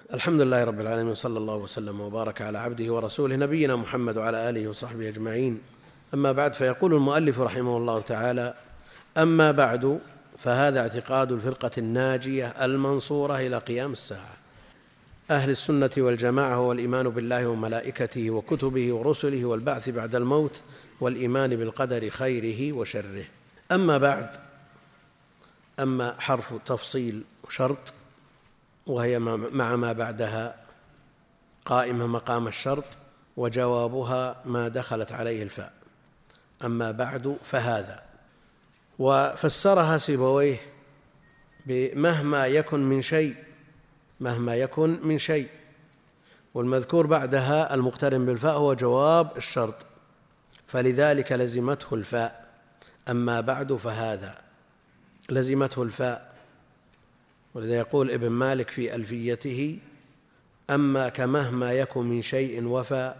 الحمد لله رب العالمين، صلى الله وسلم وبارك على عبده ورسوله نبينا محمد وعلى آله وصحبه أجمعين. أما بعد، فيقول المؤلف رحمه الله تعالى: أما بعد، فهذا اعتقاد الفرقة الناجية المنصورة إلى قيام الساعة أهل السنة والجماعة، هو الإيمان بالله وملائكته وكتبه ورسله والبعث بعد الموت والإيمان بالقدر خيره وشره. أما بعد، أما حرف تفصيل وشرط، وهي مع ما بعدها قائمة مقام الشرط، وجوابها ما دخلت عليه الفاء. أما بعد فهذا، وفسرها سيبويه بمهما يكن من شيء، مهما يكن من شيء، والمذكور بعدها المقترن بالفاء هو جواب الشرط، فلذلك لزمته الفاء. أما بعد فهذا لزمته الفاء، ولذا يقول ابن مالك في ألفيته: أما كمهما يكن من شيء وفى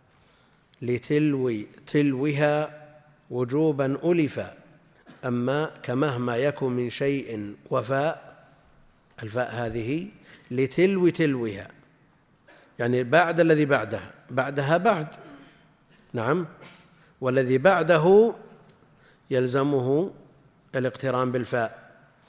لتلوها وجوبا ألفا. أما كمهما يكن من شيء وفى، الفاء هذه تلوها، يعني بعد الذي بعدها بعد، نعم، والذي بعده يلزمه الاقتران بالفاء.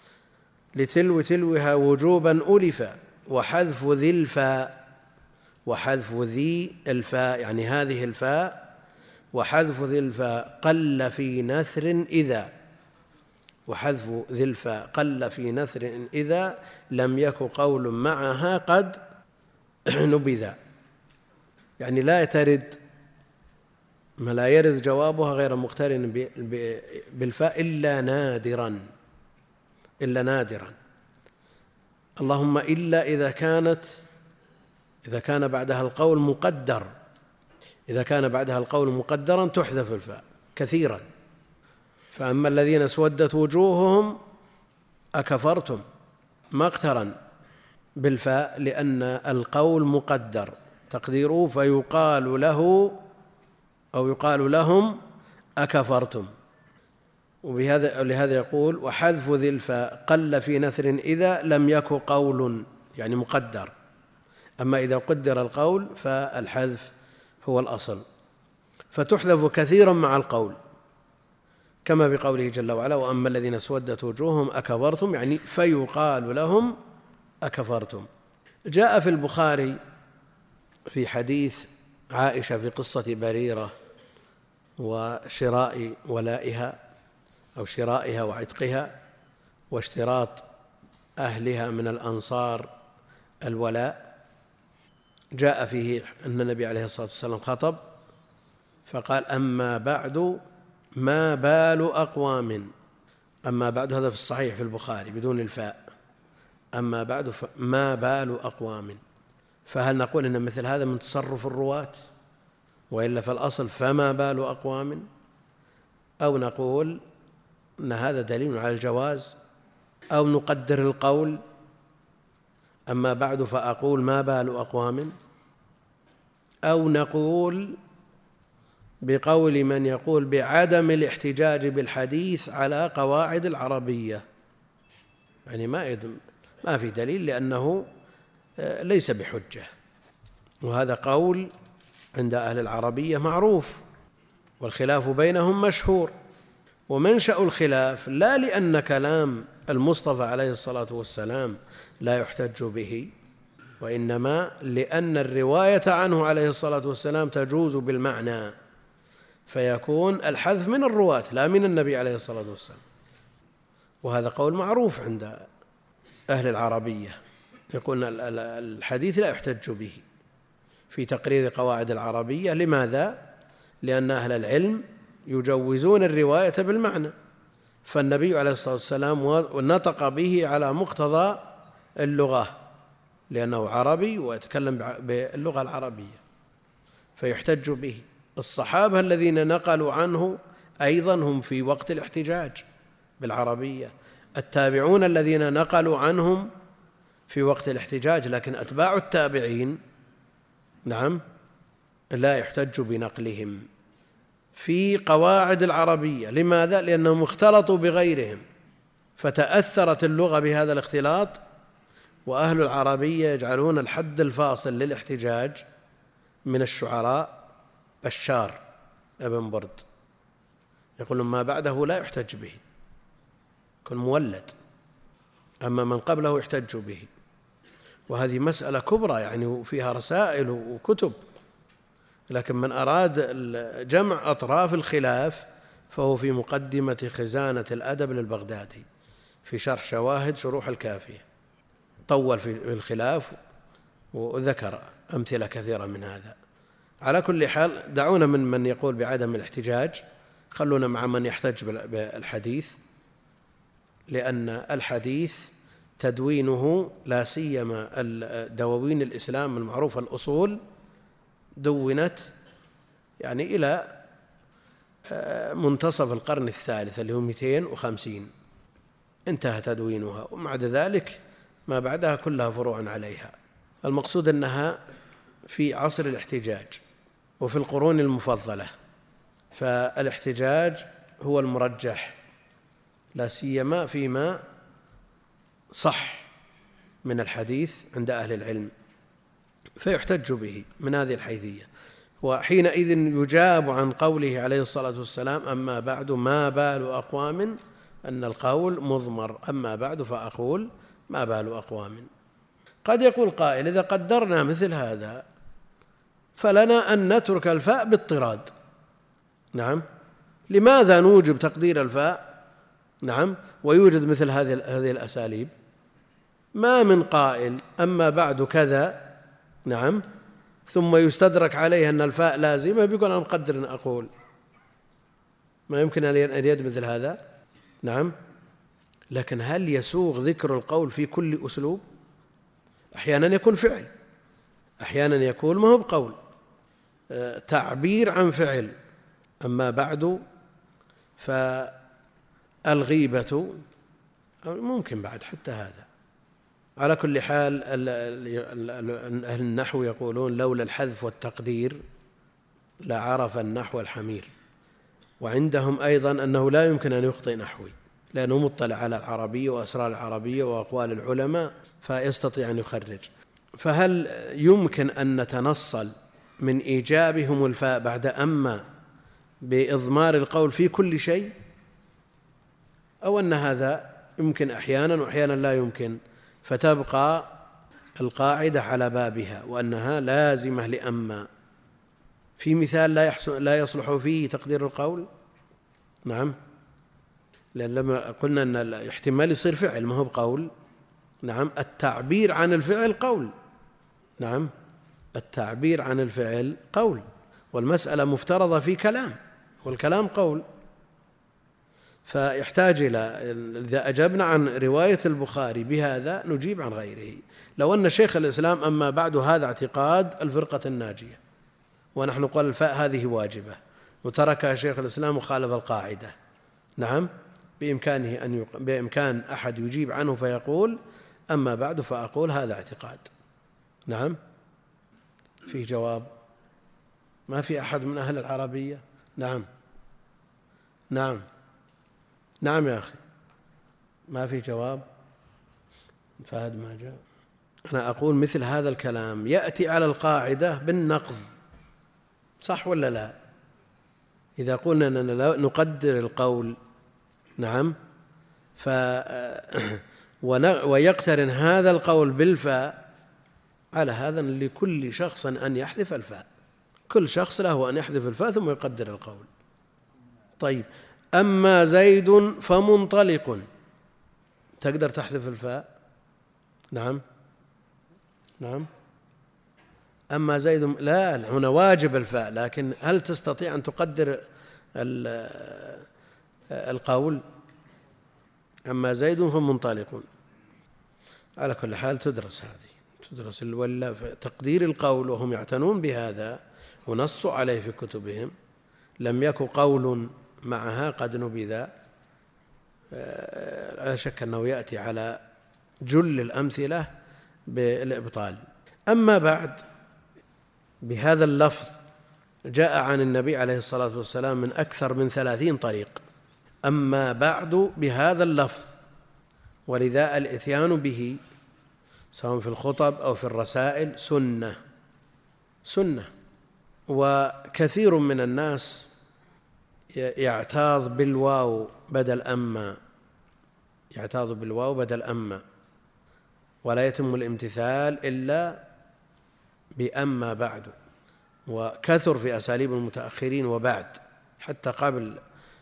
تلوها وجوبا ألفا، وحذف ذي الفاء، وحذف ذي الفاء يعني هذه الفاء، وحذف ذي الفاء قل في نثر إذا، وحذف ذي الفاء قل في نثر إذا لم يك قول معها قد نبذا، يعني لا ترد ما لا يرد جوابها غير مقترن بالفاء إلا نادرا، اللهم إلا إذا كان بعدها القول مقدر، إذا كان بعدها القول مقدرا تحذف الفاء كثيرا. فأما الذين اسودت وجوههم أكفرتم، ما اقترن بالفاء لأن القول مقدر، تقديره فيقال له أو يقال لهم أكفرتم. ولهذا يقول: وحذف ذي الفاء قل في نثر إذا لم يك قول، يعني مقدر. أما إذا قدر القول فالحذف هو الأصل، فتحذف كثيرا مع القول، كما في قوله جل وعلا: وأما الذين اسودت وجوههم أكفرتم، يعني فيقال لهم أكفرتم. جاء في البخاري في حديث عائشة في قصة بريرة وشراء ولائها أو شرائها وعتقها، واشتراط أهلها من الأنصار الولاء، جاء فيه أن النبي عليه الصلاة والسلام خطب فقال: أما بعد ما بال أقوام. أما بعد هذا في الصحيح في البخاري بدون الفاء، أما بعد ما بال أقوام. فهل نقول إن مثل هذا من تصرف الرواة، وإلا فالأصل فما بال أقوام، أو نقول أن هذا دليل على الجواز، أو نقدر القول أما بعد فأقول ما بال أقوام، أو نقول بقول من يقول بعدم الاحتجاج بالحديث على قواعد العربية، يعني ما في دليل لأنه ليس بحجة. وهذا قول عند أهل العربية معروف، والخلاف بينهم مشهور. ومنشأ الخلاف لا لأن كلام المصطفى عليه الصلاة والسلام لا يحتج به، وإنما لأن الرواية عنه عليه الصلاة والسلام تجوز بالمعنى، فيكون الحذف من الرواة لا من النبي عليه الصلاة والسلام. وهذا قول معروف عند أهل العربية، يقول الحديث لا يحتج به في تقرير قواعد العربية. لماذا؟ لأن أهل العلم يجوزون الرواية بالمعنى، فالنبي عليه الصلاة والسلام نطق به على مقتضى اللغة، لأنه عربي ويتكلم باللغة العربية فيحتج به. الصحابة الذين نقلوا عنه أيضا هم في وقت الاحتجاج بالعربية، التابعون الذين نقلوا عنهم في وقت الاحتجاج، لكن أتباع التابعين نعم لا يحتج بنقلهم في قواعد العربية. لماذا؟ لأنهم اختلطوا بغيرهم فتأثرت اللغة بهذا الاختلاط، وأهل العربية يجعلون الحد الفاصل للاحتجاج من الشعراء بشار ابن برد، يقولون ما بعده لا يحتج به، يكون مولد، أما من قبله يحتج به. وهذه مسألة كبرى يعني فيها رسائل وكتب، لكن من أراد جمع أطراف الخلاف فهو في مقدمة خزانة الأدب للبغدادي في شرح شواهد شروح الكافية، طول في الخلاف وذكر أمثلة كثيرة من هذا. على كل حال دعونا من يقول بعدم الاحتجاج، خلونا مع من يحتج بالحديث، لأن الحديث تدوينه لا سيما دواوين الإسلام المعروفة الأصول دونت يعني إلى منتصف القرن الثالث اللي هو 250 انتهى تدوينها، ومع ذلك ما بعدها كلها فروع عليها. المقصود أنها في عصر الاحتجاج وفي القرون المفضلة، فالاحتجاج هو المرجح لا سيما فيما صح من الحديث عند أهل العلم، فيحتج به من هذه الحيثية. وحينئذ يجاب عن قوله عليه الصلاة والسلام أما بعد ما بال أقوام، أن القول مضمر، أما بعد فأقول ما بال أقوام. قد يقول قائل إذا قدرنا مثل هذا فلنا أن نترك الفاء باضطراد. نعم، لماذا نوجب تقدير الفاء؟ نعم، ويوجد مثل هذه الأساليب. ما من قائل أما بعد كذا، نعم، ثم يستدرك عليه أن الفاء لازمة بيقول أنا مقدر أن أقول، ما يمكن أن يريد مثل هذا. نعم، لكن هل يسوغ ذكر القول في كل أسلوب؟ أحيانا يكون فعل، أحيانا يكون ما هو بقول، تعبير عن فعل. أما بعد فالغيبة ممكن بعد حتى هذا. على كل حال أهل النحو يقولون لولا الحذف والتقدير لعرف النحو الحمير، وعندهم أيضا أنه لا يمكن أن يخطئ نحوي لأنه مطلع على العربية وأسرار العربية وأقوال العلماء فيستطيع أن يخرج. فهل يمكن أن نتنصل من إيجابهم الفاء بعد أما بإضمار القول في كل شيء، أو أن هذا يمكن أحيانا وأحيانا لا يمكن، فتبقى القاعدة على بابها وأنها لازمة لأما؟ في مثال لا يصلح فيه تقدير القول؟ نعم، لأن لما قلنا أن الاحتمال يصير فعل ما هو بقول. نعم، التعبير عن الفعل قول. نعم، التعبير عن الفعل قول، والمسألة مفترضة في كلام، والكلام قول. فيحتاج إلى إذا أجبنا عن رواية البخاري بهذا نجيب عن غيره. لو أن شيخ الإسلام أما بعد هذا اعتقاد الفرقة الناجية، ونحن قال الفاء هذه واجبة وتركها شيخ الإسلام وخالف القاعدة، نعم، بإمكان أحد يجيب عنه فيقول أما بعد فأقول هذا اعتقاد. نعم، في جواب؟ ما في أحد من أهل العربية؟ نعم نعم نعم يا أخي، ما في جواب؟ فهد ما جاء. أنا أقول مثل هذا الكلام يأتي على القاعدة بالنقض، صح ولا لا؟ إذا قلنا أننا نقدر القول، نعم، ويقترن هذا القول بالفاء، على هذا لكل شخص أن يحذف الفاء، كل شخص له أن يحذف الفاء ثم يقدر القول. طيب، أما زيد فمنطلق، تقدر تحذف الفاء؟ نعم نعم. أما زيد لا، هنا واجب الفاء، لكن هل تستطيع أن تقدر القول؟ أما زيد فمنطلق. على كل حال تدرس هذه، تدرس ولا تقدير القول، وهم يعتنون بهذا ونصوا عليه في كتبهم. لم يكن قول معها قد نبذ، لا شك أنه يأتي على جل الأمثلة بالإبطال. أما بعد، بهذا اللفظ جاء عن النبي عليه الصلاة والسلام من أكثر من 30 طريق، أما بعد بهذا اللفظ، ولذا الإتيان به سواء في الخطب أو في الرسائل سنة. وكثير من الناس يعتاض بالواو بدل أما، ولا يتم الامتثال إلا بأما بعد. وكثر في أساليب المتأخرين وبعد، حتى قبل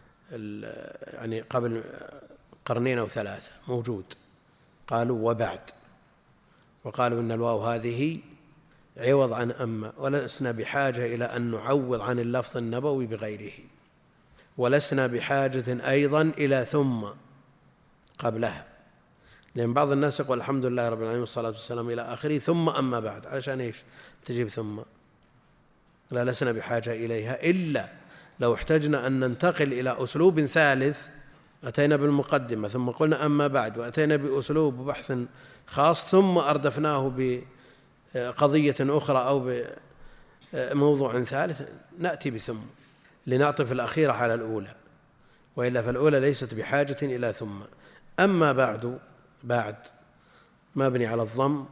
قرنين أو 3 موجود، قالوا وبعد، وقالوا إن الواو هذه عوض عن أما، ولسنا بحاجة إلى أن نعوض عن اللفظ النبوي بغيره، ولسنا بحاجة أيضا إلى ثم قبلها، لأن بعض الناس يقول الحمد لله رب العالمين والصلاة والسلام إلى آخره ثم أما بعد، علشان إيش تجيب ثم؟ لا، لسنا بحاجة إليها إلا لو احتجنا أن ننتقل إلى أسلوب ثالث، أتينا بالمقدمة ثم قلنا أما بعد، وأتينا بأسلوب بحث خاص ثم أردفناه بقضية أخرى أو بموضوع ثالث، نأتي بثم لنعطف الأخيرة على الأولى، وإلا فالأولى ليست بحاجة إلى ثم. أما بعد مبني على الضم،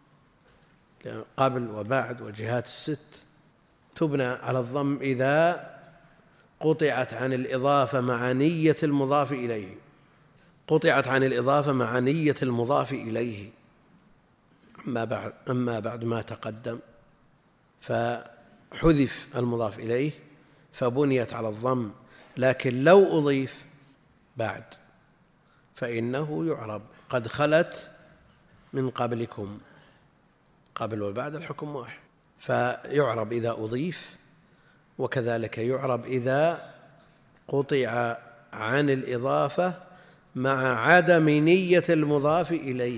قبل وبعد والجهات ال6 تبنى على الضم إذا قطعت عن الإضافة مع نية المضاف إليه، أما بعد ما تقدم فحذف المضاف إليه فبنيت على الضم، لكن لو أضيف بعد فإنه يعرب قد خلت من قبلكم، قبل وبعد الحكم واحد، فيعرب إذا أضيف، وكذلك يعرب إذا قطع عن الإضافة مع عدم نية المضاف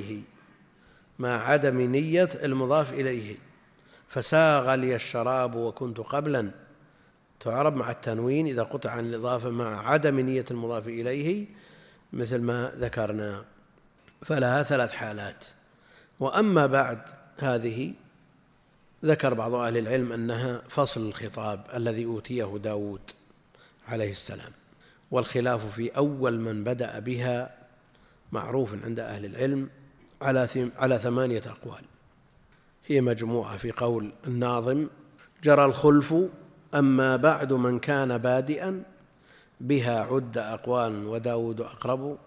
إليه، فساغ لي الشراب وكنت قبلا، تعرب مع التنوين إذا قطع عن الإضافة مع عدم نية المضاف إليه مثل ما ذكرنا، فلها 3 حالات. وأما بعد هذه ذكر بعض أهل العلم أنها فصل الخطاب الذي أوتيه داود عليه السلام، والخلاف في أول من بدأ بها معروف عند أهل العلم على 8 أقوال، هي مجموعة في قول الناظم: جرى الخلف أما بعد من كان بادئا بها عد أقوال وداود أقرب.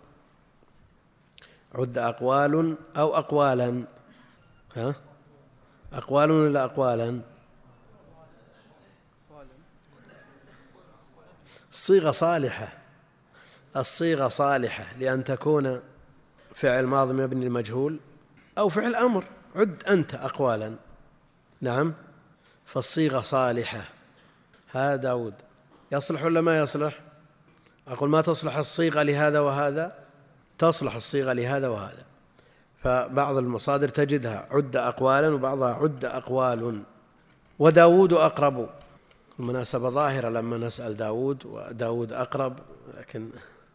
عد أقوال أو أقوالا؟ أقوال ولا أقوالا؟ الصيغة صالحة لأن تكون فعل ماضي مبني للمجهول أو فعل أمر، عد أنت أقوالا، نعم، فالصيغة صالحة. هذا داود يصلح ولا ما يصلح؟ أقول ما تصلح الصيغة لهذا وهذا، تصلح الصيغة لهذا وهذا، فبعض المصادر تجدها عد أقوالا وبعضها عد أقوال. وداود أقرب، المناسبة ظاهرة لما نسأل داود، وداود أقرب، لكن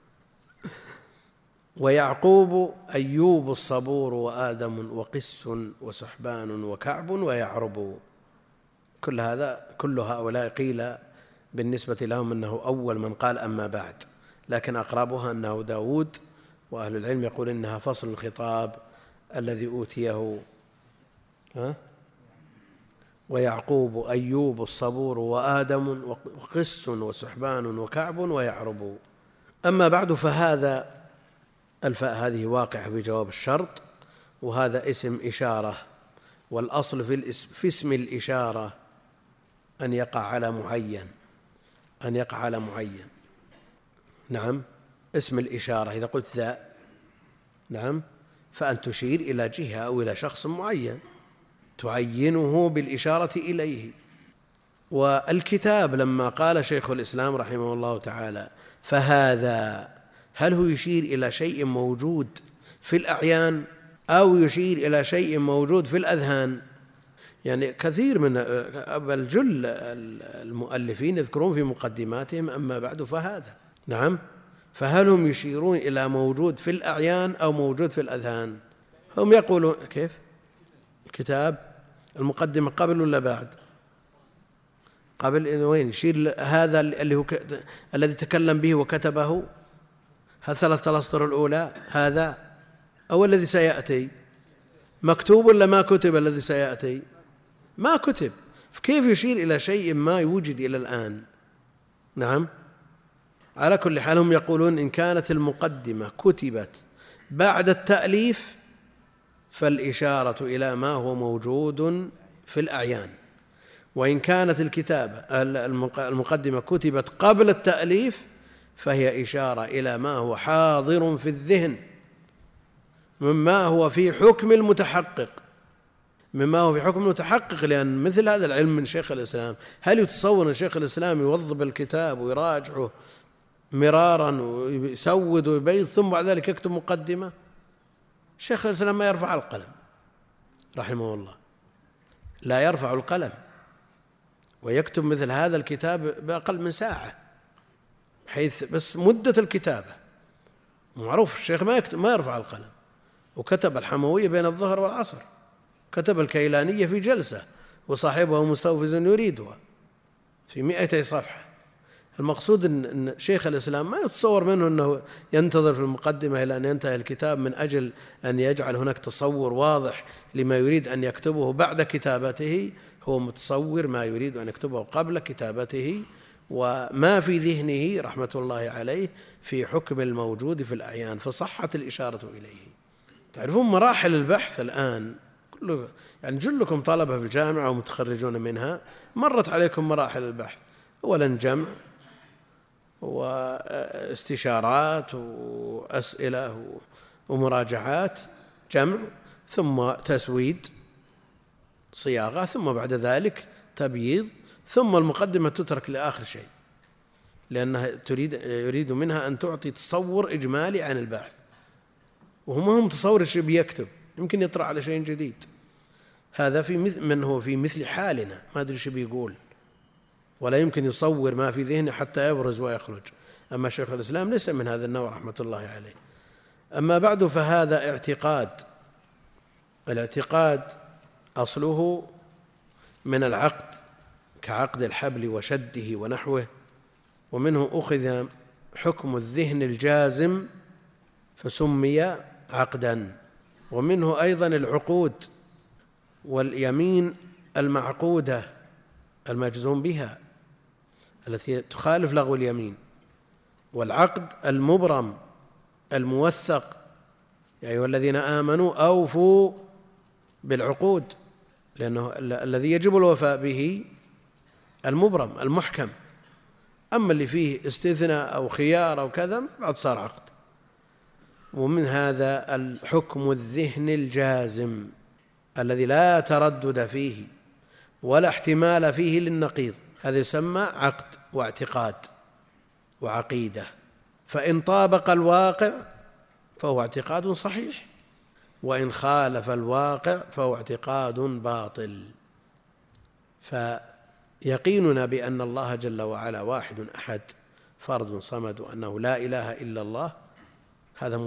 ويعقوب أيوب الصبور وآدم وقس وسحبان وكعب ويعرب. كل هؤلاء قيل بالنسبة لهم أنه أول من قال أما بعد، لكن أقربها أنه داود، وأهل العلم يقول إنها فصل الخطاب الذي أوتيه. ويعقوب أيوب الصبور وآدم وقس وسحبان وكعب ويعرب. أما بعد فهذا الفاء هذه واقعة في جواب الشرط، وهذا اسم إشارة، والأصل في اسم الإشارة أن يقع على معين، نعم، اسم الإشارة إذا قلت ذا، نعم، فأن تشير إلى جهة أو إلى شخص معين تعينه بالإشارة إليه. والكتاب لما قال شيخ الإسلام رحمه الله تعالى فهذا، هل هو يشير إلى شيء موجود في الأعيان أو يشير إلى شيء موجود في الأذهان؟ يعني كثير من بل جل المؤلفين يذكرون في مقدماتهم أما بعد فهذا، نعم، فهل هم يشيرون إلى موجود في الأعيان أو موجود في الأذهان؟ هم يقولون كيف؟ الكتاب المقدمة قبل ولا بعد؟ قبل. وين يشير هذا الذي تكلم به وكتبه؟ هل 3 الأسطر الأولى هذا أو الذي سيأتي؟ مكتوب ولا ما كتب الذي سيأتي؟ ما كتب، فكيف يشير إلى شيء ما يوجد إلى الآن؟ نعم. على كل حال هم يقولون إن كانت المقدمة كتبت بعد التأليف فالإشارة إلى ما هو موجود في الأعيان، وإن كانت الكتابة المقدمة كتبت قبل التأليف فهي إشارة إلى ما هو حاضر في الذهن مما هو في حكم المتحقق، لأن مثل هذا العلم من شيخ الإسلام، هل يتصور أن شيخ الإسلام يوظب الكتاب ويراجعه مرارا ويسود ويبيض ثم بعد ذلك يكتب مقدمة؟ شيخ الإسلام ما يرفع القلم رحمه الله، لا يرفع القلم ويكتب مثل هذا الكتاب بأقل من ساعة، حيث بس مدة الكتابة معروف. الشيخ ما يرفع القلم، وكتب الحموية بين الظهر والعصر، كتب الكيلانية في جلسة وصاحبه مستوفز يريدها في 200 صفحة. المقصود أن شيخ الإسلام ما يتصور منه أنه ينتظر في المقدمة إلى أن ينتهي الكتاب من أجل أن يجعل هناك تصور واضح لما يريد أن يكتبه بعد كتابته، هو متصور ما يريد أن يكتبه قبل كتابته وما في ذهنه رحمة الله عليه في حكم الموجود في الأعيان، فصحت الإشارة إليه. تعرفون مراحل البحث الآن يعني جلكم طلبة في الجامعة ومتخرجون منها مرت عليكم مراحل البحث، أولا جمع واستشارات وأسئلة ومراجعات، جمع ثم تسويد صياغة ثم بعد ذلك تبييض، ثم المقدمة تترك لآخر شيء لأنها يريد منها أن تعطي تصور إجمالي عن البحث، وهم هم تصور الشيء بيكتب يمكن يطرح على شيء جديد. هذا في من هو في مثل حالنا ما أدري شو بيقول ولا يمكن يصور ما في ذهنه حتى يبرز ويخرج. أما شيخ الإسلام ليس من هذا النوع رحمة الله عليه. أما بعد فهذا الاعتقاد أصله من العقد كعقد الحبل وشده ونحوه، ومنه أخذ حكم الذهن الجازم فسمي عقدا، ومنه أيضا العقود واليمين المعقودة المجزوم بها التي تخالف لغو اليمين، والعقد المبرم الموثق يا أيها الذين آمنوا أوفوا بالعقود، لأنه الذي يجب الوفاء به المبرم المحكم، أما اللي فيه استثناء أو خيار أو كذا بعد صار عقد. ومن هذا الحكم الذهن الجازم الذي لا تردد فيه ولا احتمال فيه للنقيض، هذا يسمى عقد واعتقاد وعقيدة، فإن طابق الواقع فهو اعتقاد صحيح، وإن خالف الواقع فهو اعتقاد باطل. فيقيننا بأن الله جل وعلا واحد أحد فرد صمد وأنه لا إله إلا الله هذا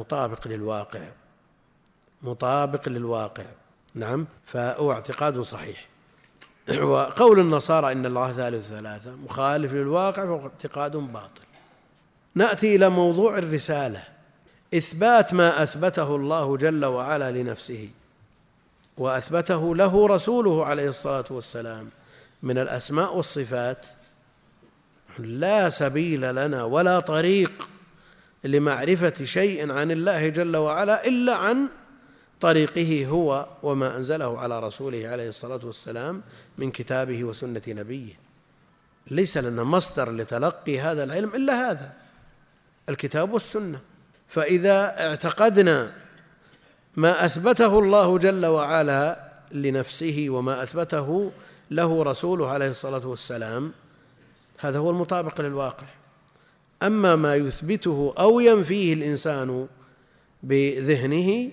مطابق للواقع نعم، فهو اعتقاد صحيح. وقول النصارى إن الله ثالث ثلاثة مخالف للواقع فهو اعتقاد باطل. نأتي إلى موضوع الرسالة، إثبات ما أثبته الله جل وعلا لنفسه وأثبته له رسوله عليه الصلاة والسلام من الأسماء والصفات. لا سبيل لنا ولا طريق لمعرفة شيء عن الله جل وعلا إلا عن طريقه هو وما أنزله على رسوله عليه الصلاة والسلام من كتابه وسنة نبيه. ليس لنا مصدر لتلقي هذا العلم إلا هذا الكتاب والسنة. فإذا اعتقدنا ما أثبته الله جل وعلا لنفسه وما أثبته له رسوله عليه الصلاة والسلام هذا هو المطابق للواقع. أما ما يثبته أو ينفيه الإنسان بذهنه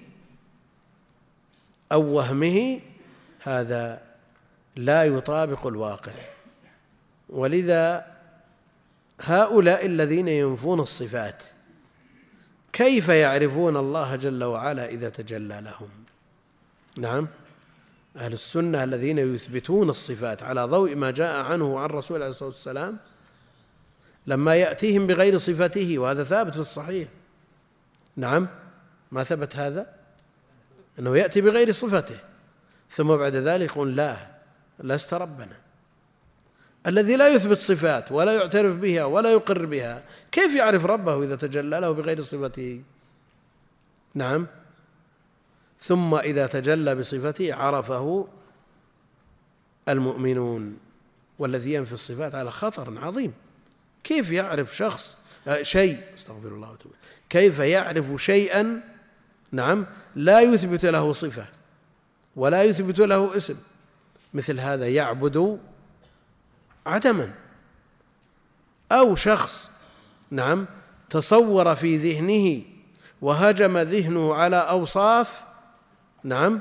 أو وهمه هذا لا يطابق الواقع. ولذا هؤلاء الذين ينفون الصفات كيف يعرفون الله جل وعلا إذا تجلى لهم؟ نعم، أهل السنة الذين يثبتون الصفات على ضوء ما جاء عنه عن رسول الله صلى الله عليه وسلم لما يأتيهم بغير صفته، وهذا ثابت في الصحيح. نعم، ما ثبت هذا؟ أنه يأتي بغير صفته، ثم بعد ذلك يقول لا لست ربنا. الذي لا يثبت صفات ولا يعترف بها ولا يقر بها كيف يعرف ربه إذا تجلى له بغير صفته؟ نعم. ثم إذا تجلى بصفته عرفه المؤمنون. والذي ينفي الصفات على خطر عظيم. كيف يعرف شخص شيء، استغفر الله وتوب، كيف يعرف شيئا نعم لا يثبت له صفة ولا يثبت له اسم؟ مثل هذا يعبد عدما. أو شخص نعم تصور في ذهنه وهجم ذهنه على أوصاف نعم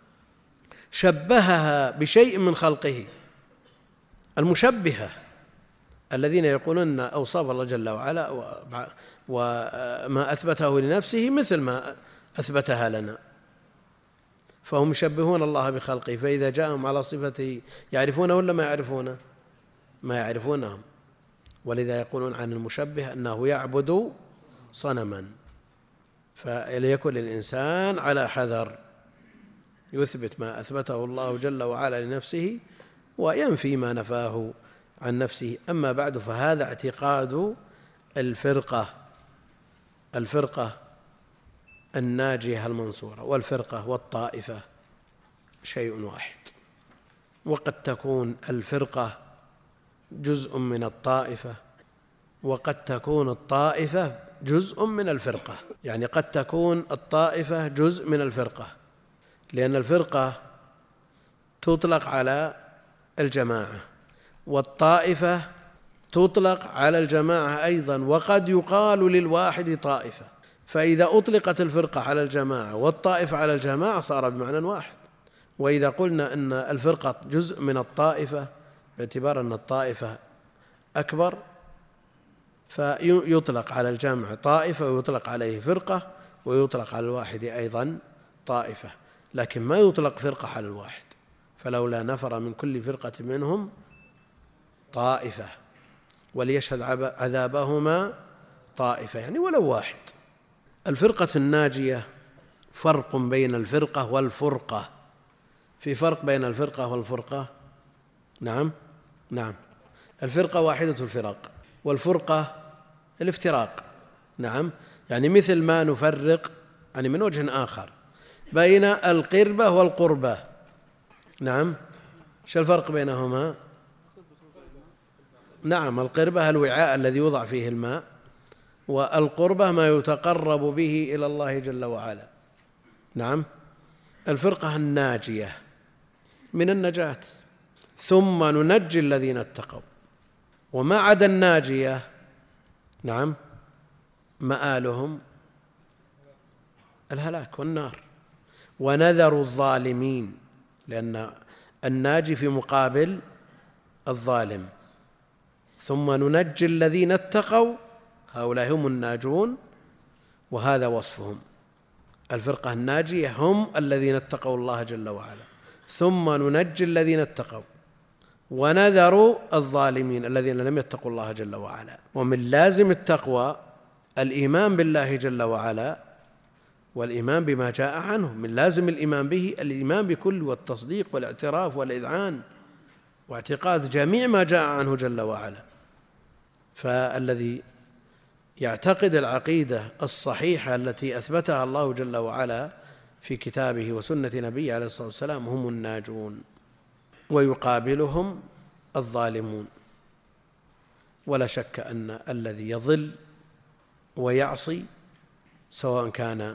شبهها بشيء من خلقه. المشبهة الذين يقولون أن أوصاف الله جل وعلا وما أثبته لنفسه مثل ما أثبتها لنا، فهم يشبهون الله بخلقه، فإذا جاءهم على صفته يعرفونه ولا ما يعرفونه؟ ما يعرفونهم. ولذا يقولون عن المشبه أنه يعبد صنما. فليكن الإنسان على حذر، يثبت ما أثبته الله جل وعلا لنفسه وينفي ما نفاه عن نفسه. أما بعد فهذا اعتقاد الفرقة الناجية المنصورة. والفرقة والطائفة شيء واحد، وقد تكون الفرقة جزء من الطائفة، وقد تكون الطائفة جزء من الفرقة. يعني قد تكون الطائفة جزء من الفرقة، لأن الفرقة تطلق على الجماعة، والطائفة تطلق على الجماعة أيضا، وقد يقال للواحد طائفة. فإذا أطلقت الفرقة على الجماعة والطائفة على الجماعة صار بمعنى واحد. وإذا قلنا أن الفرقة جزء من الطائفة باعتبار أن الطائفة أكبر، فيطلق على الجمع طائفة ويطلق عليه فرقة ويطلق على الواحد أيضا طائفة، لكن ما يطلق فرقة على الواحد. فلولا نفر من كل فرقة منهم طائفة وليشهد عذابهما طائفة، يعني ولو واحد. الفرقة الناجية فرق بين الفرقة والفرقة. في فرق بين الفرقة والفرقة؟ نعم. الفرقة واحدة الفرق، والفرقة الافتراق. نعم. يعني مثل ما نفرق يعني من وجه آخر بين القربة والقربة. نعم. شو الفرق بينهما؟ نعم. القربة الوعاء الذي يوضع فيه الماء، والقربة ما يتقرب به إلى الله جل وعلا. نعم. الفرقة الناجية من النجاة، ثم ننجي الذين اتقوا. وما عدا الناجية نعم مآلهم الهلاك والنار. ونذر الظالمين، لأن الناجي في مقابل الظالم. ثم ننجي الذين اتقوا، هؤلاء هم الناجون، وهذا وصفهم. الفرقة الناجية هم الذين اتقوا الله جل وعلا. ثم ننجي الذين اتقوا ونذر الظالمين الذين لم يتقوا الله جل وعلا. ومن لازم التقوى الإيمان بالله جل وعلا والإيمان بما جاء عنه. من لازم الإيمان به الإيمان بكل، والتصديق والاعتراف والإذعان واعتقاد جميع ما جاء عنه جل وعلا. فالذي يعتقد العقيدة الصحيحة التي أثبتها الله جل وعلا في كتابه وسنة نبيه عليه الصلاة والسلام هم الناجون، ويقابلهم الظالمون. ولا شك أن الذي يضل ويعصي سواء كان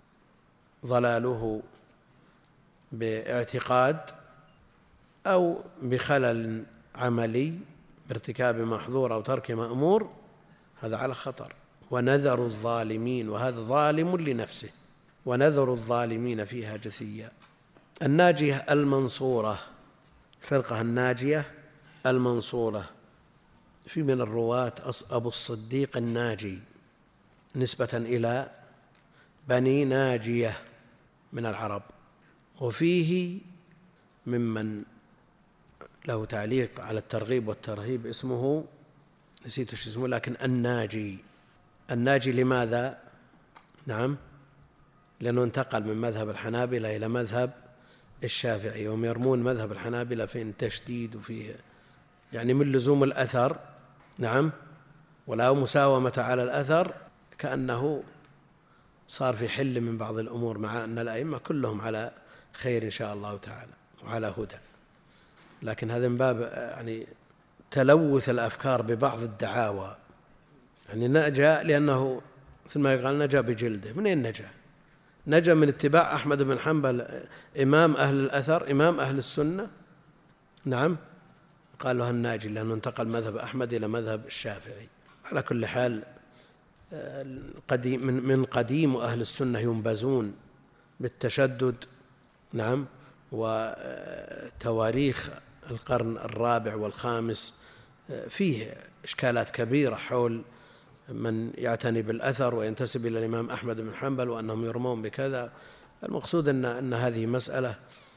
ضلاله باعتقاد أو بخلل عملي بارتكاب محظور أو ترك مأمور، هذا على خطر. ونذر الظالمين، وهذا ظالم لنفسه، ونذر الظالمين فيها جثيا. الناجية المنصورة، الفرقة الناجية المنصورة، في من الرواة أبو الصديق الناجي نسبة إلى بني ناجية من العرب. وفيه ممن له تعليق على الترغيب والترهيب اسمه نسيت ايش اسمه، لكن الناجي. الناجي لماذا؟ نعم لأنه انتقل من مذهب الحنابلة إلى مذهب الشافعي، وهم يرمون مذهب الحنابلة فيه التشديد وفيه يعني من لزوم الأثر، نعم، ولا مساومة على الأثر، كأنه صار في حل من بعض الأمور، مع أن الأئمة كلهم على خير إن شاء الله تعالى وعلى هدى. لكن هذا من باب يعني تلوث الأفكار ببعض الدعاوى. يعني نجا لأنه مثل ما يقال نجا بجلده. منين نجا؟ نجا من اتباع أحمد بن حنبل إمام أهل الأثر، إمام أهل السنة، نعم، قال له الناجي لأنه انتقل مذهب أحمد إلى مذهب الشافعي. على كل حال من قديم أهل السنة ينبزون بالتشدد، نعم، وتواريخ القرن الرابع والخامس فيه إشكالات كبيرة حول من يعتني بالأثر وينتسب إلى الإمام أحمد بن حنبل وأنهم يرمون بكذا. المقصود أن هذه مسألة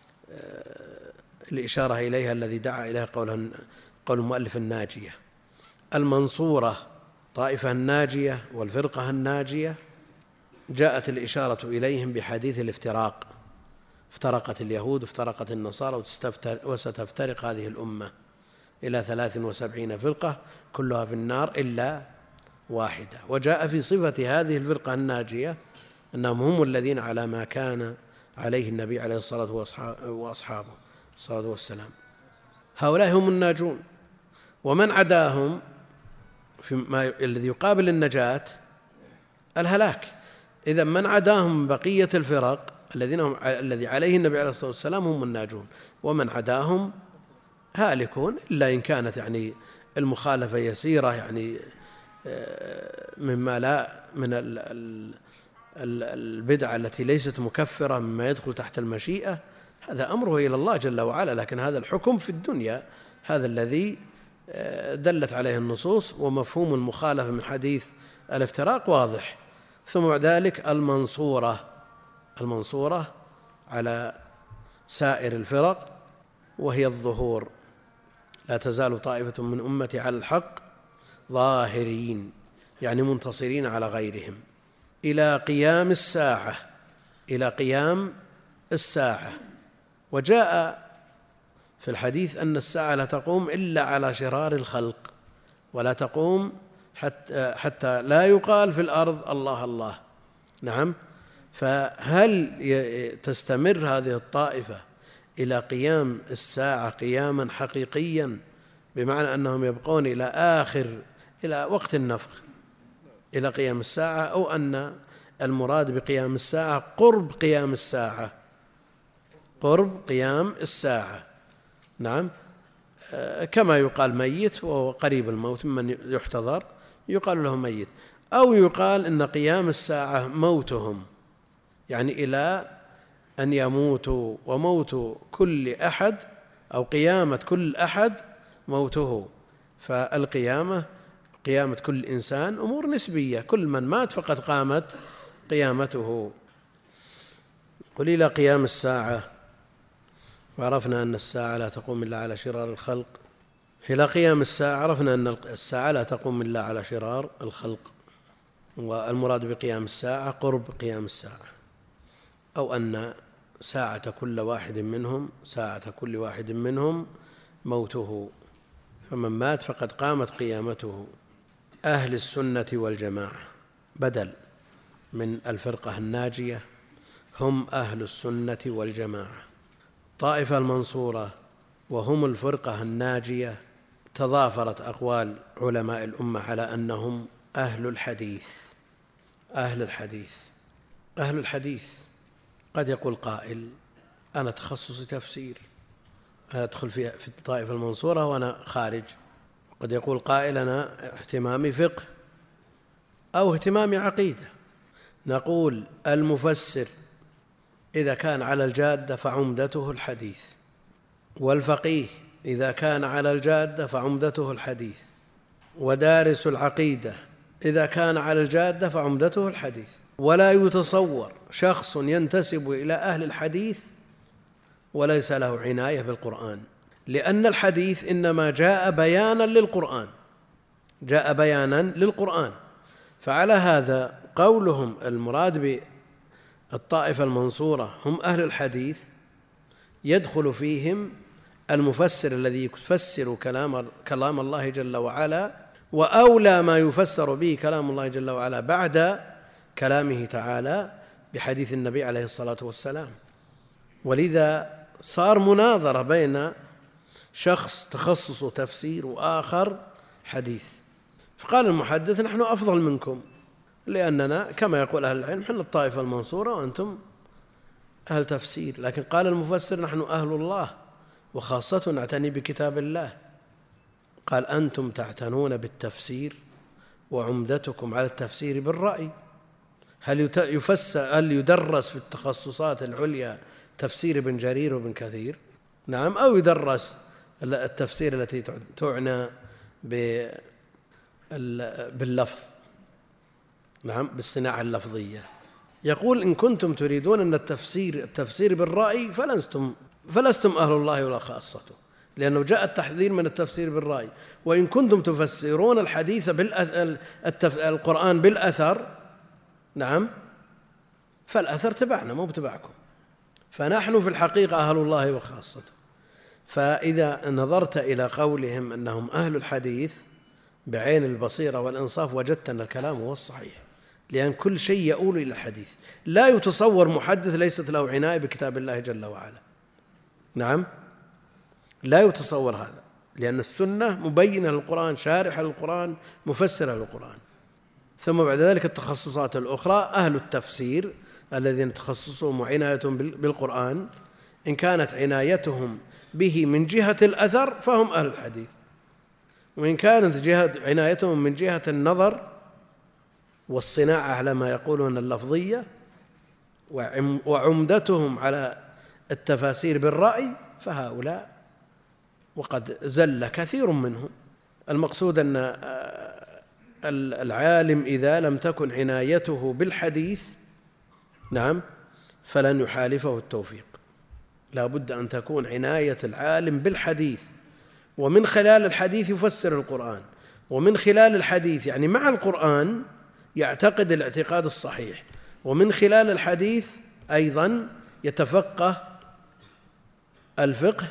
الإشارة إليها الذي دعا إليها قول المؤلف الناجية المنصورة، طائفة الناجية والفرقة الناجية، جاءت الإشارة إليهم بحديث الافتراق، افترقت اليهود وافترقت النصارى وستفترق هذه الأمة إلى 73 فرقة كلها في النار إلا واحدة. وجاء في صفة هذه الفرقة الناجية أنهم هم الذين على ما كان عليه النبي عليه الصلاة وأصحابه الصلاة والسلام. هؤلاء هم الناجون، ومن عداهم الذي يقابل النجاة الهلاك. إذا من عداهم بقية الفرق الذي عليه النبي عليه الصلاة والسلام هم الناجون، ومن عداهم هالكون، إلا إن كانت يعني المخالفة يسيرة، يعني مما لا من البدعة التي ليست مكفرة مما يدخل تحت المشيئة، هذا أمره إلى الله جل وعلا. لكن هذا الحكم في الدنيا هذا الذي دلت عليه النصوص، ومفهوم المخالفة من حديث الافتراق واضح. ثم بعد ذلك المنصورة على سائر الفرق، وهي الظهور، لا تزال طائفة من أمتي على الحق ظاهرين، يعني منتصرين على غيرهم إلى قيام الساعة، إلى قيام الساعة. وجاء في الحديث أن الساعة لا تقوم إلا على شرار الخلق، ولا تقوم حتى لا يقال في الأرض الله الله، نعم. فهل تستمر هذه الطائفة إلى قيام الساعة قياما حقيقيا، بمعنى أنهم يبقون إلى وقت النفخ إلى قيام الساعة، أو أن المراد بقيام الساعة قرب قيام الساعة، قرب قيام الساعة، نعم، كما يقال ميت وهو قريب الموت ممن يحتضر يقال له ميت، أو يقال إن قيام الساعة موتهم، يعني إلى أن يموتوا، وموت كل أحد أو قيامة كل أحد موته. فالقيامة قيامة كل إنسان أمور نسبية، كل من مات فقد قامت قيامته. قل إلى قيام الساعة، وعرفنا أن الساعة لا تقوم إلا على شرار الخلق. إلى قيام الساعة عرفنا أن الساعة لا تقوم إلا على شرار الخلق، والمراد بقيام الساعة قرب قيام الساعة، أو أن ساعة كل واحد منهم موته، فمن مات فقد قامت قيامته. أهل السنة والجماعة بدل من الفرقة الناجية، هم أهل السنة والجماعة، طائفة المنصورة وهم الفرقة الناجية. تضافرت أقوال علماء الأمة على أنهم أهل الحديث. أهل الحديث قد يقول قائل أنا تخصصي تفسير، أنا أدخل في الطائفة المنصورة وأنا خارج. قد يقول قائل أنا اهتمامي فقه أو اهتمامي عقيدة. نقول المفسر إذا كان على الجادة فعمدته الحديث، والفقيه إذا كان على الجادة فعمدته الحديث، ودارس العقيدة إذا كان على الجادة فعمدته الحديث. ولا يتصور شخص ينتسب إلى أهل الحديث وليس له عناية بالقرآن، لأن الحديث إنما جاء بيانا للقرآن. فعلى هذا قولهم المراد الطائفة المنصورة هم أهل الحديث يدخل فيهم المفسر الذي يفسر كلام الله جل وعلا، وأولى ما يفسر به كلام الله جل وعلا بعد كلامه تعالى بحديث النبي عليه الصلاة والسلام. ولذا صار مناظرة بين شخص تخصصه تفسير وآخر حديث، فقال المحدث: نحن أفضل منكم، لأننا كما يقول أهل العلم نحن الطائفة المنصورة وأنتم أهل تفسير. لكن قال المفسر: نحن أهل الله وخاصة نعتني بكتاب الله. قال: أنتم تعتنون بالتفسير وعمدتكم على التفسير بالرأي. هل يدرس في التخصصات العليا تفسير ابن جرير وابن كثير؟ نعم. أو يدرس التفسير التي تعنى باللفظ، نعم، بالصناعة اللفظية. يقول: إن كنتم تريدون أن التفسير بالرأي فلستم أهل الله ولا خاصته، لأنه جاء التحذير من التفسير بالرأي. وإن كنتم تفسرون الحديث القرآن بالأثر، نعم، فالأثر تبعنا مو بتبعكم، فنحن في الحقيقة أهل الله وخاصته. فإذا نظرت إلى قولهم أنهم أهل الحديث بعين البصيرة والإنصاف وجدت أن الكلام هو الصحيح، لأن كل شيء يؤول إلى الحديث. لا يتصور محدث ليست له عناية بكتاب الله جل وعلا، نعم، لا يتصور هذا، لأن السنة مبينة للقرآن، شارحة للقرآن، مفسرة للقرآن. ثم بعد ذلك التخصصات الأخرى أهل التفسير الذين تخصصهم عناية بالقرآن، إن كانت عنايتهم به من جهة الأثر فهم أهل الحديث، وإن كانت عنايتهم من جهة النظر والصناعة على ما يقولون اللفظية وعمدتهم على التفاسير بالرأي فهؤلاء وقد زل كثير منهم. المقصود أن العالم إذا لم تكن عنايته بالحديث، نعم، فلن يحالفه التوفيق. لا بد أن تكون عناية العالم بالحديث، ومن خلال الحديث يفسر القرآن، ومن خلال الحديث يعني مع القرآن يعتقد الاعتقاد الصحيح، ومن خلال الحديث أيضا يتفقه الفقه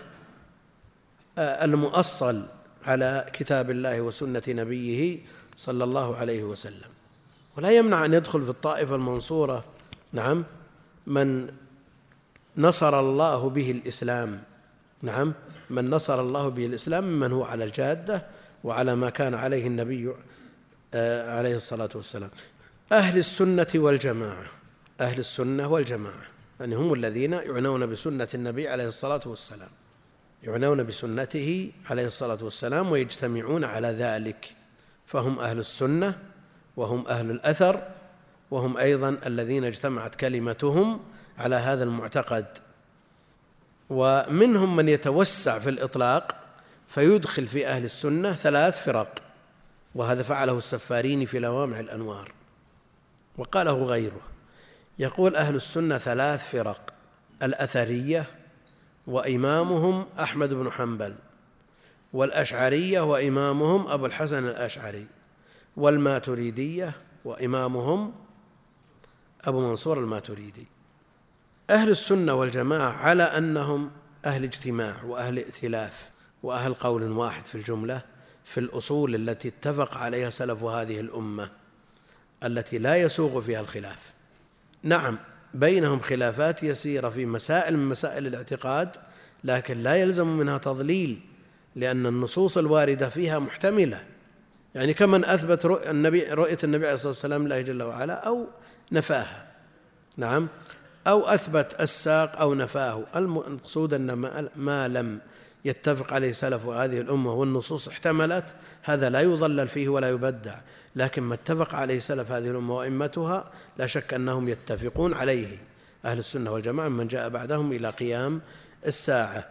المؤصل على كتاب الله وسنة نبيه صلى الله عليه وسلم. ولا يمنع أن يدخل في الطائفة المنصورة، نعم، من نصر الله به الإسلام، نعم، من نصر الله به الإسلام ممن هو على الجادة وعلى ما كان عليه النبي عليه الصلاة والسلام. أهل السنة والجماعة، أهل السنة والجماعة يعني هم الذين يعنون بسنة النبي عليه الصلاة والسلام، يعنون بسنته عليه الصلاة والسلام ويجتمعون على ذلك، فهم أهل السنة وهم أهل الأثر، وهم أيضا الذين اجتمعت كلمتهم على هذا المعتقد. ومنهم من يتوسع في الإطلاق فيدخل في أهل السنة 3 فرق، وهذا فعله السفاريني في لوامع الأنوار وقاله غيره. يقول: أهل السنة 3 فرق: الأثرية وإمامهم أحمد بن حنبل، والأشعرية وإمامهم أبو الحسن الأشعري، والماتريدية وإمامهم أبو منصور الماتريدي. أهل السنة والجماعة على أنهم أهل اجتماع وأهل ائتلاف وأهل قول واحد في الجملة في الأصول التي اتفق عليها سلف هذه الأمة التي لا يسوغ فيها الخلاف. نعم، بينهم خلافات يسيرة في مسائل من مسائل الاعتقاد، لكن لا يلزم منها تضليل، لأن النصوص الواردة فيها محتملة. يعني كمن أثبت رؤية النبي عليه الصلاة والسلام لله جل وعلا أو نفاها، نعم، أو أثبت الساق أو نفاه. المقصود أن ما لم يتفق عليه سلف هذه الأمة والنصوص احتملت، هذا لا يضلل فيه ولا يبدع. لكن ما اتفق عليه سلف هذه الأمة وأئمتها لا شك أنهم يتفقون عليه أهل السنة والجماعة من جاء بعدهم إلى قيام الساعة.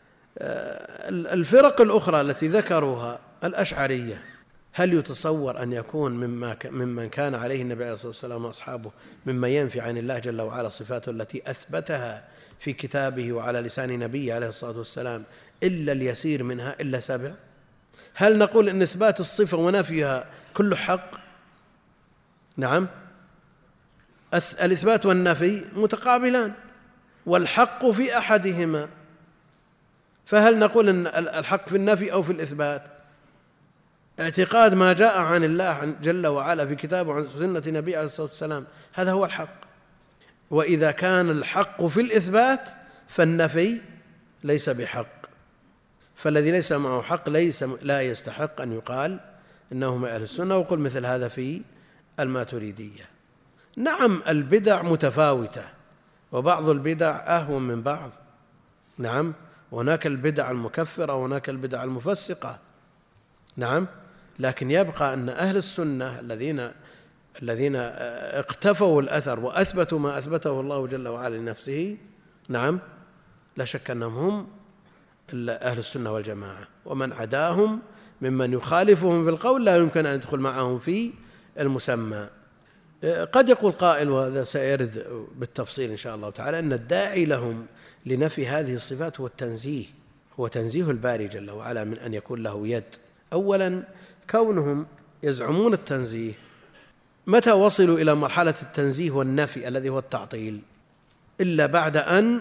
الفرق الأخرى التي ذكروها الأشعرية، هل يتصور أن يكون ممن كان عليه النبي عليه الصلاة والسلام وأصحابه مما ينفي عن الله جل وعلا صفاته التي أثبتها في كتابه وعلى لسان نبيه عليه الصلاة والسلام إلا اليسير منها إلا 7؟ هل نقول أن إثبات الصفة ونفيها كله حق؟ نعم، الإثبات والنفي متقابلان والحق في أحدهما، فهل نقول أن الحق في النفي أو في الإثبات؟ اعتقاد ما جاء عن الله جل وعلا في كتابه وعن سنة نبي عليه الصلاة والسلام هذا هو الحق. وإذا كان الحق في الإثبات فالنفي ليس بحق، فالذي ليس معه حق لا يستحق أن يقال إنه من أهل السنة. وقل مثل هذا في الماتريدية. نعم البدع متفاوتة وبعض البدع أهون من بعض، نعم، وهناك البدع المكفرة وهناك البدع المفسقة، نعم، لكن يبقى أن أهل السنة الذين اقتفوا الأثر وأثبتوا ما أثبته الله جل وعلا لنفسه، نعم، لا شك أنهم هم أهل السنة والجماعة، ومن عداهم ممن يخالفهم في القول لا يمكن أن يدخل معهم في المسمى. قد يقول قائل، وهذا سيرد بالتفصيل إن شاء الله تعالى، أن الداعي لهم لنفي هذه الصفات هو تنزيه الباري جل وعلا من أن يكون له يد. أولا كونهم يزعمون التنزيه، متى وصلوا إلى مرحلة التنزيه والنفي الذي هو التعطيل؟ إلا بعد أن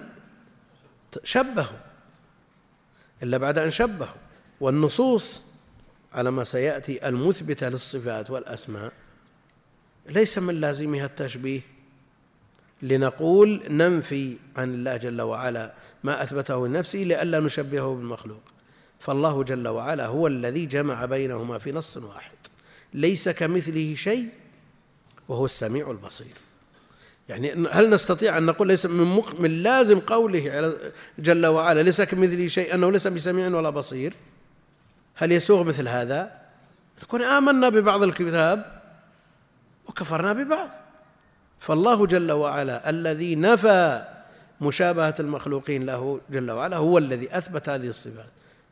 شبهوا. والنصوص على ما سيأتي المثبتة للصفات والأسماء ليس من لازمها التشبيه، لنقول ننفي عن الله جل وعلا ما أثبته لنفسه لئلا نشبهه بالمخلوق. فالله جل وعلا هو الذي جمع بينهما في نص واحد، ليس كمثله شيء وهو السميع البصير. يعني هل نستطيع أن نقول ليس من لازم قوله جل وعلا ليس كمثله شيء أنه ليس بسميع ولا بصير؟ هل يسوغ مثل هذا؟ نكون آمنا ببعض الكتاب وكفرنا ببعض. فالله جل وعلا الذي نفى مشابهة المخلوقين له جل وعلا هو الذي أثبت هذه الصفات،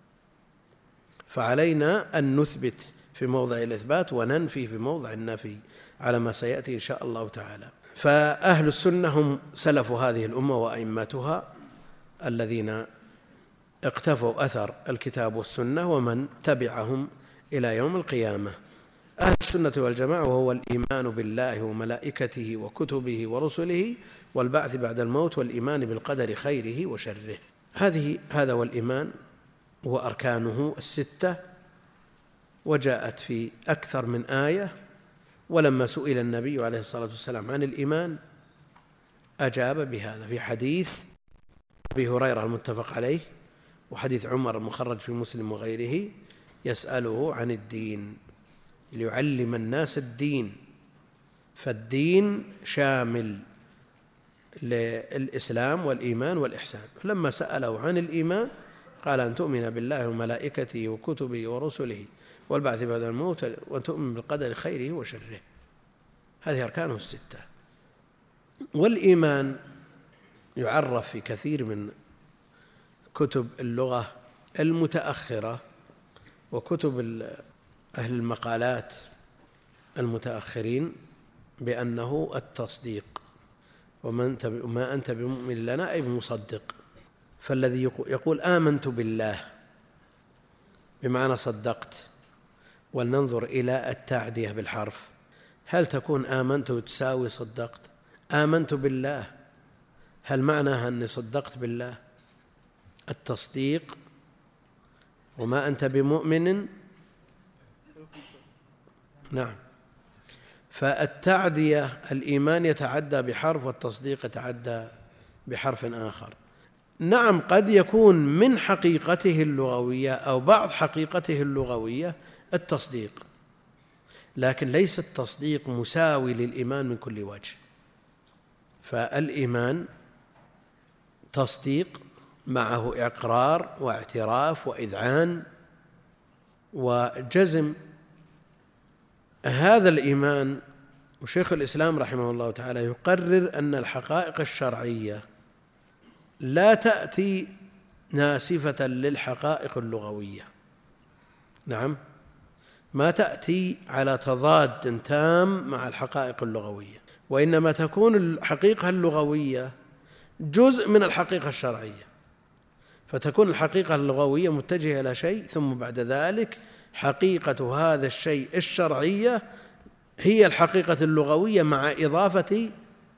فعلينا أن نثبت في موضع الإثبات وننفي في موضع النفي على ما سيأتي إن شاء الله تعالى. فأهل السنة هم سلف هذه الأمة وأئمتها الذين اقتفوا أثر الكتاب والسنة ومن تبعهم إلى يوم القيامة. أهل السنة والجماعة وهو الإيمان بالله وملائكته وكتبه ورسله والبعث بعد الموت والإيمان بالقدر خيره وشره. هذا هو الإيمان وأركانه الستة، وجاءت في أكثر من آية. ولما سئل النبي عليه الصلاة والسلام عن الإيمان أجاب بهذا في حديث أبي هريرة المتفق عليه وحديث عمر المخرج في مسلم وغيره، يسأله عن الدين ليعلم الناس الدين، فالدين شامل للإسلام والإيمان والإحسان. لما سأله عن الإيمان قال أن تؤمن بالله وملائكته وكتبه ورسله والبعث بعد الموت وتؤمن بالقدر خيره وشره. هذه أركانه الستة. والإيمان يعرف في كثير من كتب اللغة المتأخرة وكتب أهل المقالات المتأخرين بأنه التصديق، وما أنت بمؤمن لنا أي بمصدق. فالذي يقول آمنت بالله بمعنى صدقت، ولننظر إلى التعدية بالحرف، هل تكون آمنت تساوي صدقت؟ آمنت بالله هل معناها أني صدقت بالله؟ التصديق وما أنت بمؤمن، نعم. فالتعدية الإيمان يتعدى بحرف والتصديق يتعدى بحرف آخر. نعم قد يكون من حقيقته اللغوية أو بعض حقيقته اللغوية التصديق، لكن ليس التصديق مساوي للإيمان من كل وجه. فالإيمان تصديق معه إقرار واعتراف وإذعان وجزم. هذا الإيمان وشيخ الإسلام رحمه الله تعالى يقرر أن الحقائق الشرعية لا تأتي ناسفة للحقائق اللغوية، نعم، ما تأتي على تضاد تام مع الحقائق اللغوية، وإنما تكون الحقيقة اللغوية جزء من الحقيقة الشرعية، فتكون الحقيقة اللغوية متجهة إلى شيء، ثم بعد ذلك حقيقة هذا الشيء الشرعية هي الحقيقة اللغوية مع إضافة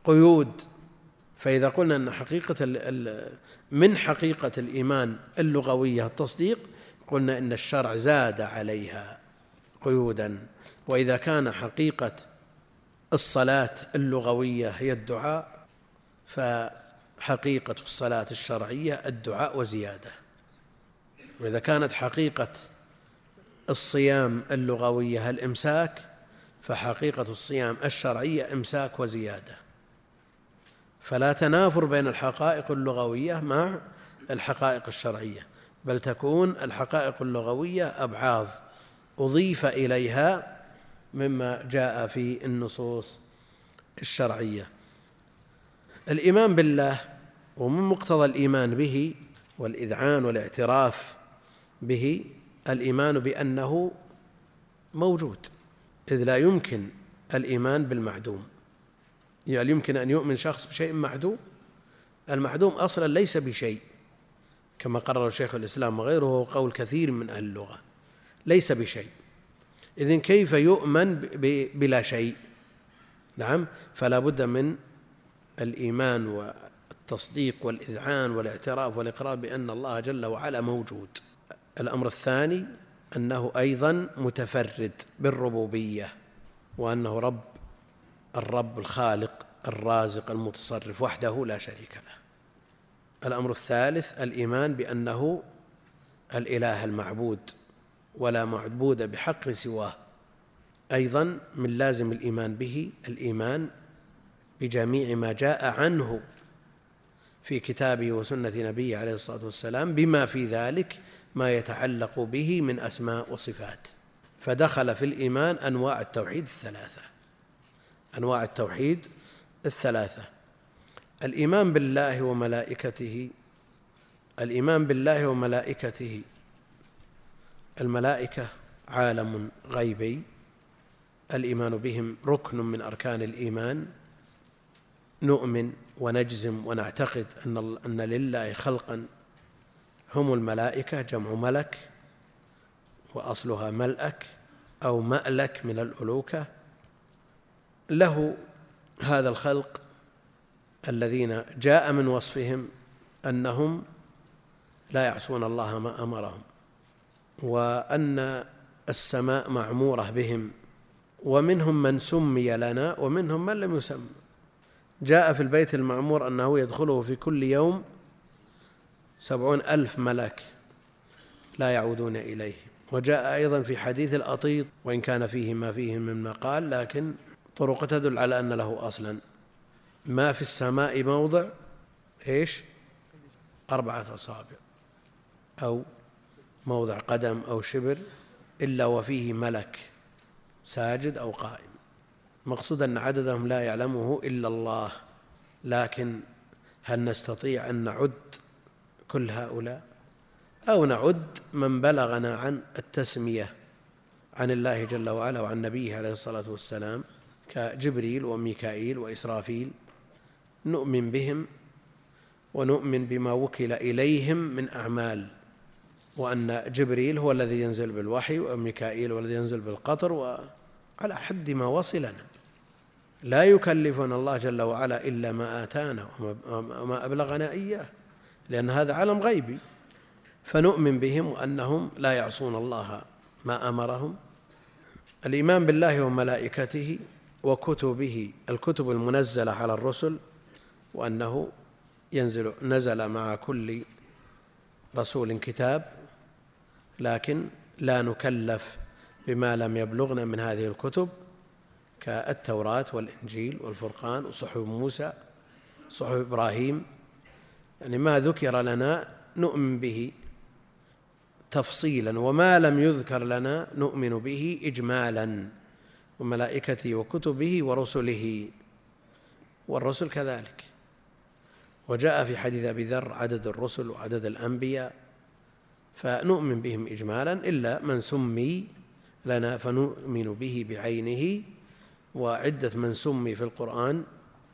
قيود. فإذا قلنا أن من حقيقة الإيمان اللغوية التصديق، قلنا إن الشرع زاد عليها قيودا. وإذا كان حقيقة الصلاة اللغوية هي الدعاء، فحقيقة الصلاة الشرعية الدعاء وزيادة. وإذا كانت حقيقة الصيام اللغوية الإمساك، فحقيقة الصيام الشرعية إمساك وزيادة. فلا تنافر بين الحقائق اللغوية مع الحقائق الشرعية، بل تكون الحقائق اللغوية أبعاض أضيف إليها مما جاء في النصوص الشرعية. الإيمان بالله، ومن مقتضى الإيمان به والإذعان والاعتراف به الإيمان بأنه موجود، إذ لا يمكن الإيمان بالمعدوم. يعني يمكن أن يؤمن شخص بشيء معدوم؟ المعدوم أصلا ليس بشيء، كما قرر شيخ الإسلام وغيره قول كثير من أهل اللغة، ليس بشيء. إذن كيف يؤمن بلا شيء؟ نعم، فلا بد من الإيمان والتصديق والإذعان والاعتراف والإقرار بأن الله جل وعلا موجود. الأمر الثاني أنه أيضا متفرد بالربوبية، وأنه الرب الخالق الرازق المتصرف وحده لا شريك له. الأمر الثالث الإيمان بأنه الإله المعبود ولا معبود بحق سواه. أيضا من لازم الإيمان به الإيمان بجميع ما جاء عنه في كتابه وسنة نبيه عليه الصلاة والسلام، بما في ذلك ما يتعلق به من أسماء وصفات. فدخل في الإيمان أنواع التوحيد الثلاثة. الإيمان بالله وملائكته. الملائكة عالم غيبي، الإيمان بهم ركن من أركان الإيمان. نؤمن ونجزم ونعتقد أن لله خلقا هم الملائكة، جمع ملك، وأصلها ملأك أو مألك من الألوكة. له هذا الخلق الذين جاء من وصفهم أنهم لا يعصون الله ما أمرهم، وأن السماء معمورة بهم، ومنهم من سمي لنا ومنهم من لم يسم. جاء في البيت المعمور أنه يدخله في كل يوم 70,000 ملك لا يعودون إليه. وجاء أيضا في حديث الأطيط، وإن كان فيه ما فيه من مقال، لكن طرق تدل على أن له أصلا: ما في السماء موضع 4 أصابع أو موضع قدم أو شبر إلا وفيه ملك ساجد أو قائم. مقصود أن عددهم لا يعلمه إلا الله، لكن هل نستطيع أن نعد كل هؤلاء، أو نعد من بلغنا عن التسمية عن الله جل وعلا وعن نبيه عليه الصلاة والسلام كجبريل وميكائيل وإسرافيل؟ نؤمن بهم ونؤمن بما وكل إليهم من أعمال، وأن جبريل هو الذي ينزل بالوحي، وميكائيل هو الذي ينزل بالقطر، وعلى حد ما وصلنا. لا يكلفنا الله جل وعلا إلا ما آتانا وما أبلغنا إياه، لأن هذا عالم غيبي. فنؤمن بهم وأنهم لا يعصون الله ما أمرهم. الإيمان بالله وملائكته وكتبه، الكتب المنزلة على الرسل، وأنه نزل مع كل رسول كتاب، لكن لا نكلف بما لم يبلغنا من هذه الكتب، كالتوراة والإنجيل والفرقان وصحف موسى صحف إبراهيم. يعني ما ذكر لنا نؤمن به تفصيلا، وما لم يذكر لنا نؤمن به إجمالا، وملائكته وكتبه ورسله، والرسل كذلك. وجاء في حديث أبي ذر عدد الرسل وعدد الأنبياء، فنؤمن بهم إجمالا، إلا من سمي لنا فنؤمن به بعينه. وعدة من سمي في القرآن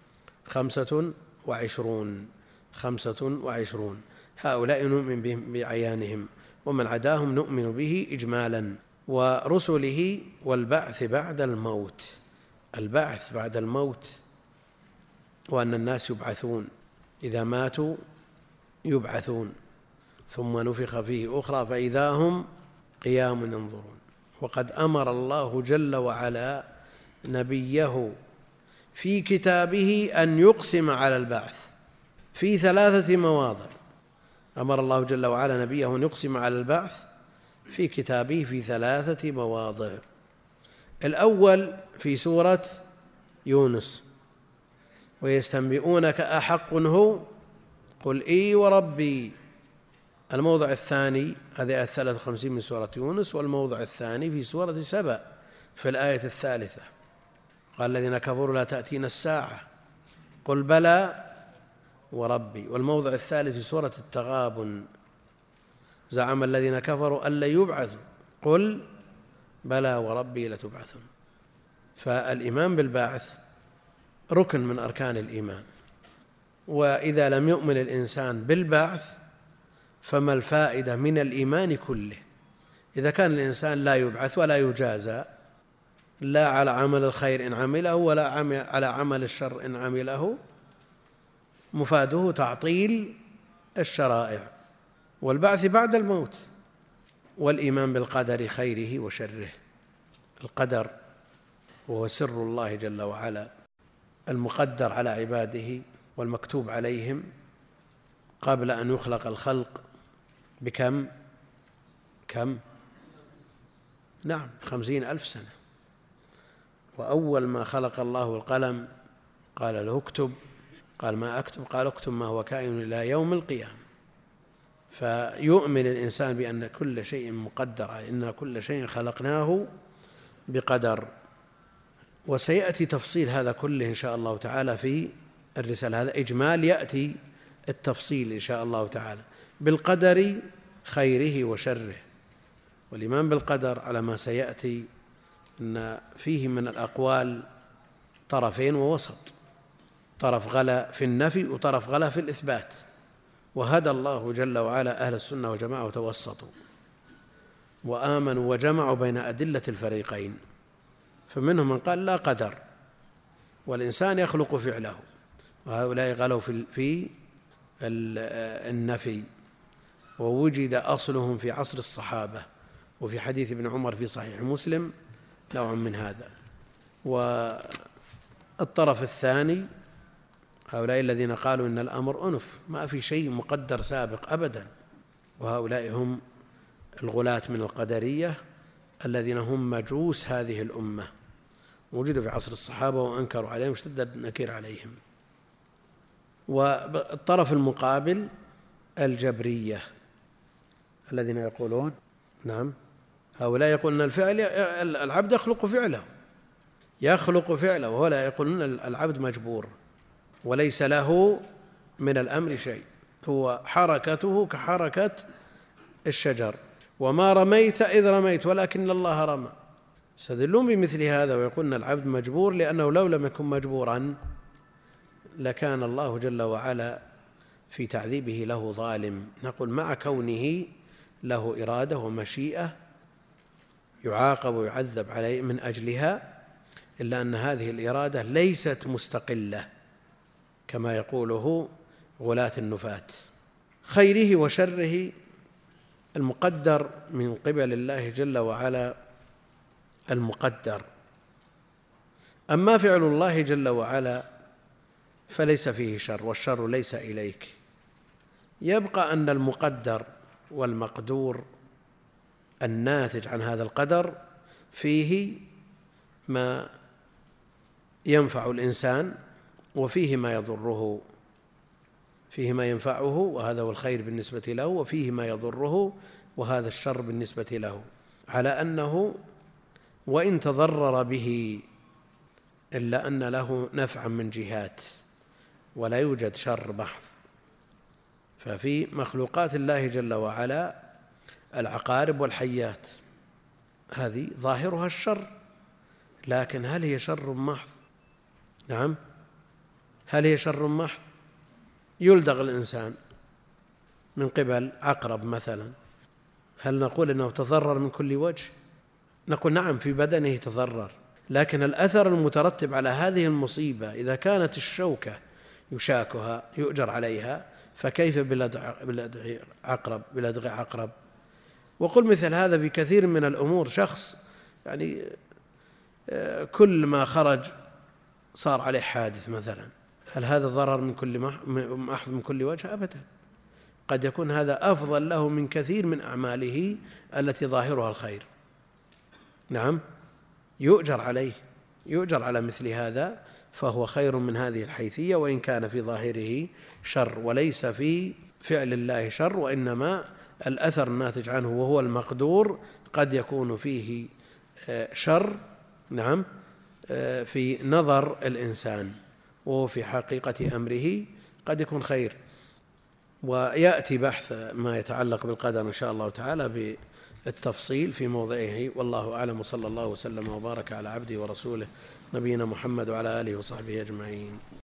25، هؤلاء نؤمن بهم بعيانهم، ومن عداهم نؤمن به إجمالا. ورسله والبعث بعد الموت. البعث بعد الموت وأن الناس يبعثون إذا ماتوا يبعثون ثم نفخ فيه أخرى فإذا هم قيام ينظرون. وقد أمر الله جل وعلا نبيه في كتابه أن يقسم على البعث في 3 مواضع. أمر الله جل وعلا نبيه أن يقسم على البعث في كتابه في 3 مواضع. الأول في سورة يونس: ويستنبئونك أحق هو قل إي وربي. الموضع الثاني هذه آية 53 من سورة يونس. والموضع الثاني في سورة سبأ في الآية 3: قال الذين كفروا لا تأتينا الساعة قل بلى وربي. والموضع الثالث في سورة التغابن: زعم الذين كفروا أن لن يبعثوا قل بلى وربي لتبعثن. فالإيمان بالبعث ركن من أركان الإيمان، وإذا لم يؤمن الإنسان بالبعث فما الفائدة من الإيمان كله؟ إذا كان الإنسان لا يبعث ولا يجازى لا على عمل الخير إن عمله ولا على عمل الشر إن عمله، مفاده تعطيل الشرائع والبعث بعد الموت. والإيمان بالقدر خيره وشره. القدر وهو سر الله جل وعلا المقدر على عباده والمكتوب عليهم قبل أن يخلق الخلق بكم؟ نعم 50,000 سنة. وأول ما خلق الله القلم قال له اكتب، قال ما أكتب، قال اكتب ما هو كائن إلى يوم القيامة. فيؤمن الإنسان بأن كل شيء مقدر، إن كل شيء خلقناه بقدر. وسيأتي تفصيل هذا كله إن شاء الله تعالى في الرسالة. هذا إجمال، يأتي التفصيل إن شاء الله تعالى بالقدر خيره وشره. والإيمان بالقدر على ما سيأتي أن فيه من الأقوال طرفين ووسط، طرف غلا في النفي وطرف غلا في الإثبات، وهدى الله جل وعلا أهل السنة والجماعة وتوسطوا وآمنوا وجمعوا بين أدلة الفريقين. فمنهم من قال لا قدر والإنسان يخلق فعله، وهؤلاء غلوا في النفي، ووجد أصلهم في عصر الصحابة وفي حديث ابن عمر في صحيح مسلم نوع من هذا. والطرف الثاني هؤلاء الذين قالوا إن الأمر أنف، ما في شيء مقدر سابق أبدا، وهؤلاء هم الغلاة من القدرية الذين هم مجوس هذه الأمة، وجدوا في عصر الصحابة وأنكروا عليهم واشتد النكير عليهم. والطرف المقابل الجبرية الذين يقولون نعم، هؤلاء يقولون الفعل العبد يخلق فعله، وهؤلاء يقولون العبد مجبور وليس له من الأمر شيء، هو حركته كحركة الشجر، وما رميت إذ رميت ولكن الله رمى. يستدلون بمثل هذا ويقولون العبد مجبور، لأنه لو لم يكن مجبورا لكان الله جل وعلا في تعذيبه له ظالم. نقول مع كونه له إرادة ومشيئة يعاقب ويعذب عليه من أجلها، إلا أن هذه الإرادة ليست مستقلة كما يقوله غلاة النفاة. خيره وشره المقدر من قبل الله جل وعلا المقدر. أما فعل الله جل وعلا فليس فيه شر، والشر ليس إليك. يبقى أن المقدر والمقدور الناتج عن هذا القدر فيه ما ينفع الإنسان وفيه ما يضره، فيه ما ينفعه وهذا هو الخير بالنسبة له، وفيه ما يضره وهذا الشر بالنسبة له، على أنه وإن تضرر به إلا أن له نفعا من جهات ولا يوجد شر محض. ففي مخلوقات الله جل وعلا العقارب والحيات هذه ظاهرها الشر، لكن هل هي شر محض؟ نعم، هل هي شر محض؟ يلدغ الإنسان من قبل عقرب مثلا، هل نقول أنه تضرر من كل وجه؟ نقول نعم في بدنه تضرر، لكن الأثر المترتب على هذه المصيبة إذا كانت الشوكة يشاكها يؤجر عليها، فكيف بلدغ عقرب؟ وقل مثل هذا في كثير من الأمور، شخص يعني كل ما خرج صار عليه حادث مثلا، هل هذا ضرر من كل وجه؟ أبدا، قد يكون هذا أفضل له من كثير من أعماله التي ظاهرها الخير. نعم، يؤجر عليه، يؤجر على مثل هذا، فهو خير من هذه الحيثية، وإن كان في ظاهره شر، وليس في فعل الله شر، وإنما الأثر الناتج عنه وهو المقدور قد يكون فيه شر، نعم، في نظر الإنسان، وفي حقيقة أمره قد يكون خير. ويأتي بحث ما يتعلق بالقدر إن شاء الله تعالى بالتفصيل في موضعه، والله أعلم، وصلى الله وسلم وبارك على عبده ورسوله نبينا محمد وعلى آله وصحبه أجمعين.